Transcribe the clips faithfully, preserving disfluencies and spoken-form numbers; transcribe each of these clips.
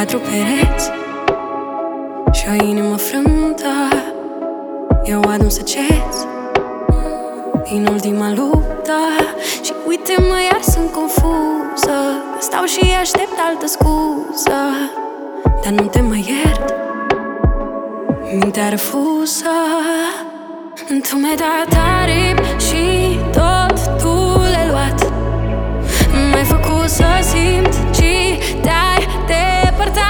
patru pereți și o inimă frântă. Eu adun săgeți din ultima luptă. Și uite-mă, iar sunt confuză. Stau și aștept altă scuză, dar nu te mai iert, mintea refuză. Tu mi-ai dat aripi și tot tu le-ai luat. M-ai făcut să simt și te-ai depărtat.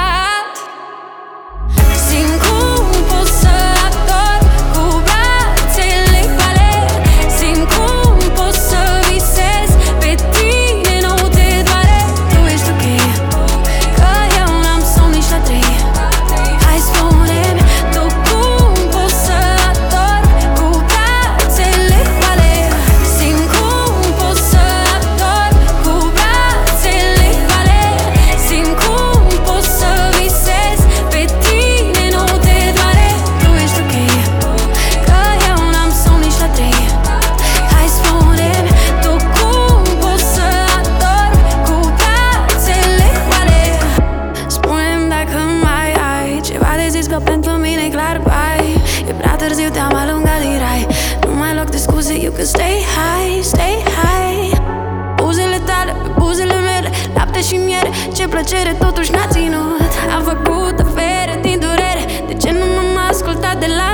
Simt cum pot să ador cu brațele goale. Simt cum pot să visez pe tine, nu te doare. Tu ești ok, că eu n-am somn nici la trei. Hai spune-mi tu cum poți să ador cu brațele goale. Simt cum pot să ador cu brațele goale. Simt cum pot să visez pe tine, nu te doare. Tu ești ok, că eu n-am somn nici la trei. Hai spune-mi tu cum poți să ador cu brațele goale. Spune-mi dacă mai ai ceva de zis, că pentru mine e clar, bai. E prea târziu, te-am alungat din rai. Nu mai loc de scuze, you can stay high, stay high. Buzele tale pe buzele mele, lapte și miere, ce plăcere totuși n-a ținut. Am făcut afere din durere, de ce nu m-am ascultat de la